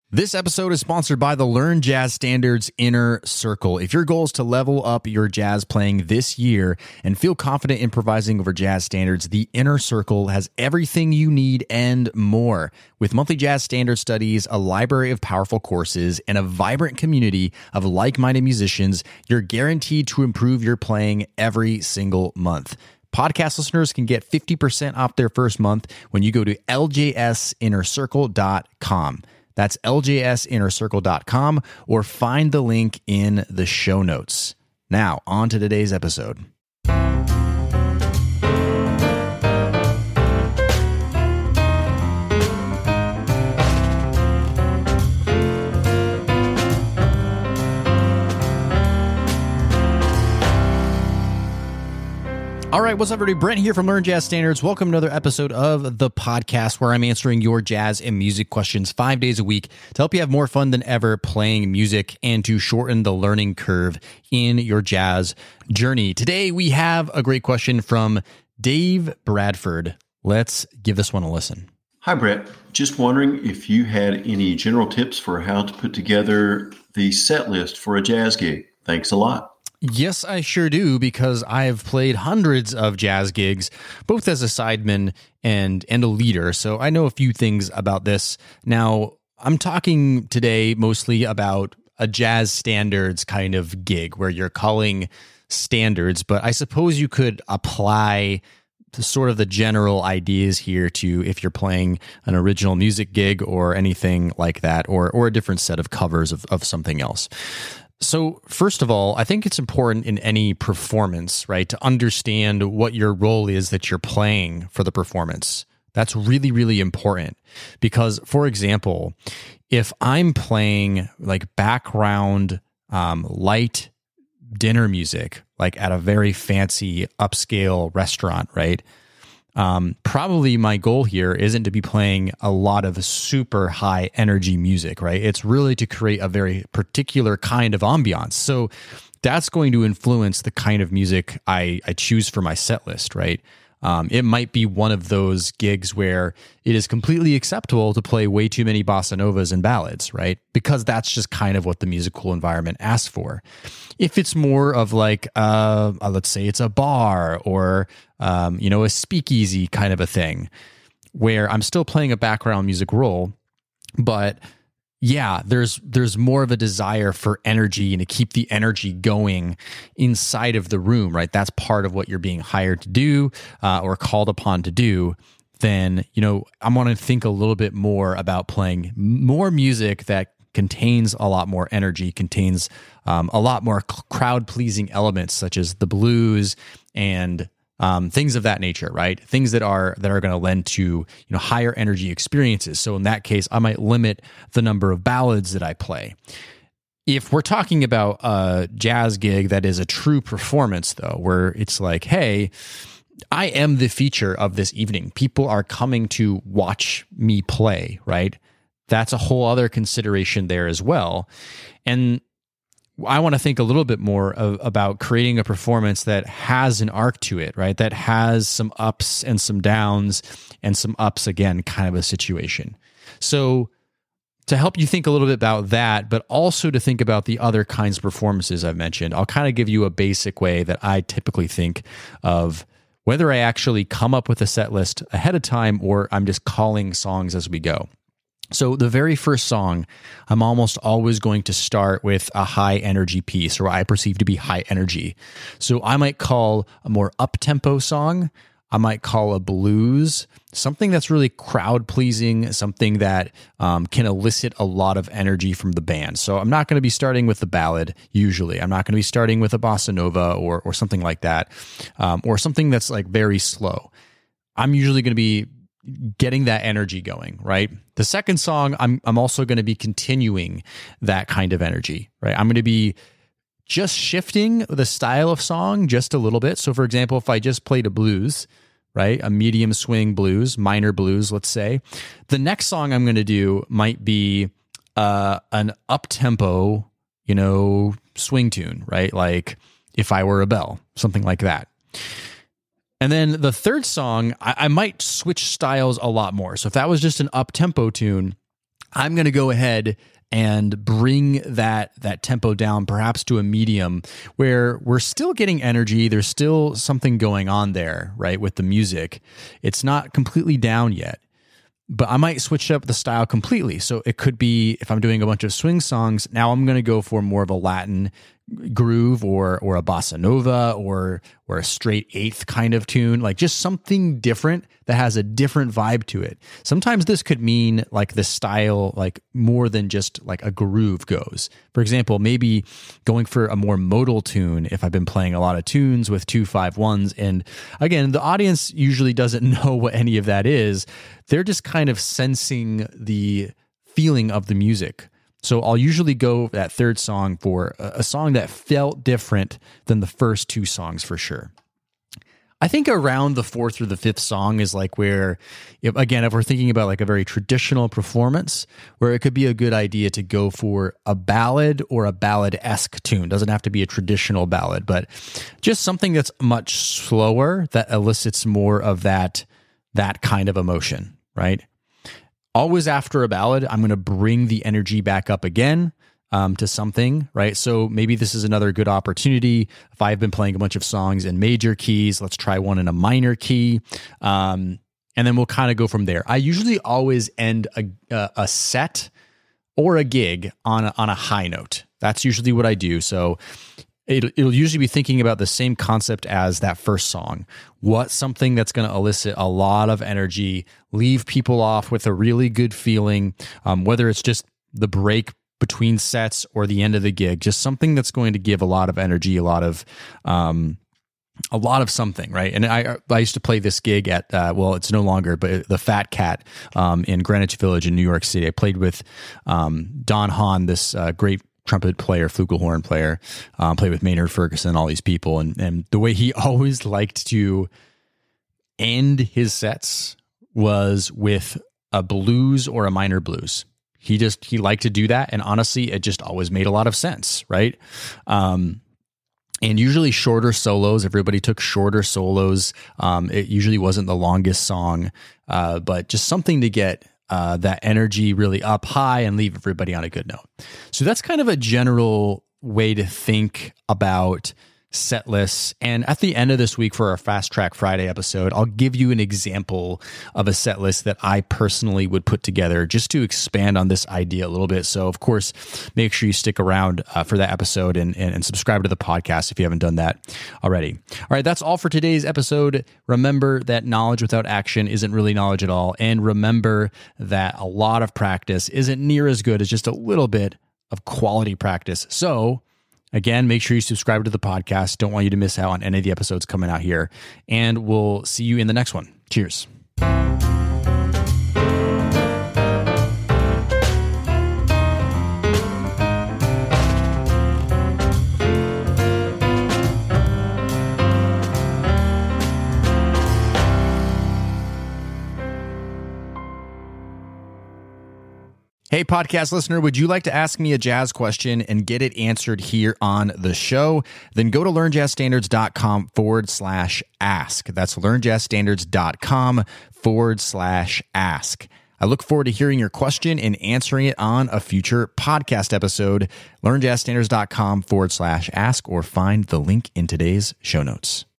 This episode is sponsored by the Learn Jazz Standards Inner Circle. If your goal is to level up your jazz playing this year and feel confident improvising over jazz standards, the Inner Circle has everything you need and more. With monthly jazz standard studies, a library of powerful courses, and a vibrant community of like-minded musicians, you're guaranteed to improve your playing every single month. Podcast listeners can get 50% off their first month when you go to ljsinnercircle.com. That's ljsinnercircle.com, or find the link in the show notes. Now, on to today's episode. All right, what's up, everybody? Brent here from Learn Jazz Standards. Welcome to another episode of the podcast where I'm answering your jazz and music questions 5 days a week to help you have more fun than ever playing music and to shorten the learning curve in your jazz journey. Today, we have a great question from Dave Bradford. Let's give this one a listen. Hi, Brett. Just wondering if you had any general tips for how to put together the set list for a jazz gig. Thanks a lot. Yes, I sure do, because I've played hundreds of jazz gigs, both as a sideman and a leader, so I know a few things about this. Now, I'm talking today mostly about a jazz standards kind of gig where you're calling standards, but I suppose you could apply sort of the general ideas here to if you're playing an original music gig or anything like that, or a different set of covers of something else. So first of all, I think it's important in any performance, right, to understand what your role is that you're playing for the performance. That's really, really important because, for example, if I'm playing like background light dinner music, like at a very fancy upscale restaurant, right? Probably my goal here isn't to be playing a lot of super high energy music, right? It's really to create a very particular kind of ambiance. So that's going to influence the kind of music I choose for my set list, right? It might be one of those gigs where it is completely acceptable to play way too many bossa novas and ballads, right? Because that's just kind of what the musical environment asks for. If it's more of like, let's say it's a bar or, a speakeasy kind of a thing where I'm still playing a background music role, but yeah, there's more of a desire for energy and to keep the energy going inside of the room, right? That's part of what you're being hired to do or called upon to do. Then, I want to think a little bit more about playing more music that contains a lot more energy, contains a lot more crowd-pleasing elements such as the blues and things of that nature, right? Things that are going to lend to higher energy experiences. So in that case, I might limit the number of ballads that I play. If we're talking about a jazz gig that is a true performance, though, where it's like, hey, I am the feature of this evening. People are coming to watch me play, right? That's a whole other consideration there as well. And I want to think a little bit more about creating a performance that has an arc to it, right? That has some ups and some downs and some ups again, kind of a situation. So to help you think a little bit about that, but also to think about the other kinds of performances I've mentioned, I'll kind of give you a basic way that I typically think of whether I actually come up with a set list ahead of time or I'm just calling songs as we go. So the very first song, I'm almost always going to start with a high energy piece, or I perceive to be high energy. So I might call a more up-tempo song. I might call a blues, something that's really crowd pleasing, something that can elicit a lot of energy from the band. So I'm not going to be starting with the ballad usually. I'm not going to be starting with a bossa nova or something like that, or something that's like very slow. I'm usually going to be getting that energy going, right? The second song, I'm also going to be continuing that kind of energy, right? I'm going to be just shifting the style of song just a little bit. So for example, if I just played a blues, right? A medium swing blues, minor blues, let's say. The next song I'm going to do might be an up-tempo, swing tune, right? Like If I Were a Bell, something like that. And then the third song, I might switch styles a lot more. So if that was just an up-tempo tune, I'm going to go ahead and bring that tempo down perhaps to a medium where we're still getting energy. There's still something going on there, right, with the music. It's not completely down yet, but I might switch up the style completely. So it could be, if I'm doing a bunch of swing songs, now I'm going to go for more of a Latin groove or a bossa nova or a straight eighth kind of tune, like just something different that has a different vibe to it. Sometimes this could mean like the style, like more than just like a groove goes. For example, maybe going for a more modal tune if I've been playing a lot of tunes with 2-5-1s. And again, the audience usually doesn't know what any of that is. They're just kind of sensing the feeling of the music. So I'll usually go that third song for a song that felt different than the first two songs for sure. I think around the fourth or the fifth song is like where, if we're thinking about like a very traditional performance, where it could be a good idea to go for a ballad or a ballad-esque tune. Doesn't have to be a traditional ballad, but just something that's much slower that elicits more of that kind of emotion, right? Always after a ballad, I'm going to bring the energy back up again to something, right? So maybe this is another good opportunity. If I've been playing a bunch of songs in major keys, let's try one in a minor key. And then we'll kind of go from there. I usually always end a set or a gig on a high note. That's usually what I do. So it'll usually be thinking about the same concept as that first song. What's something that's going to elicit a lot of energy, leave people off with a really good feeling, whether it's just the break between sets or the end of the gig, just something that's going to give a lot of energy, a lot of something, right? And I used to play this gig at, it's no longer, but the Fat Cat in Greenwich Village in New York City. I played with Don Hahn, this great trumpet player, flugelhorn player, played with Maynard Ferguson, all these people. And the way he always liked to end his sets was with a blues or a minor blues. He liked to do that. And honestly, it just always made a lot of sense, right? And usually shorter solos. Everybody took shorter solos. It usually wasn't the longest song, but just something to get that energy really up high and leave everybody on a good note. So that's kind of a general way to think about set lists. And at the end of this week for our Fast Track Friday episode, I'll give you an example of a set list that I personally would put together just to expand on this idea a little bit. So of course, make sure you stick around for that episode and subscribe to the podcast if you haven't done that already. All right, that's all for today's episode. Remember that knowledge without action isn't really knowledge at all. And remember that a lot of practice isn't near as good as just a little bit of quality practice. So again, make sure you subscribe to the podcast. Don't want you to miss out on any of the episodes coming out here. And we'll see you in the next one. Cheers. Hey, podcast listener, would you like to ask me a jazz question and get it answered here on the show? Then go to learnjazzstandards.com/ask. That's learnjazzstandards.com/ask. I look forward to hearing your question and answering it on a future podcast episode. Learnjazzstandards.com/ask or find the link in today's show notes.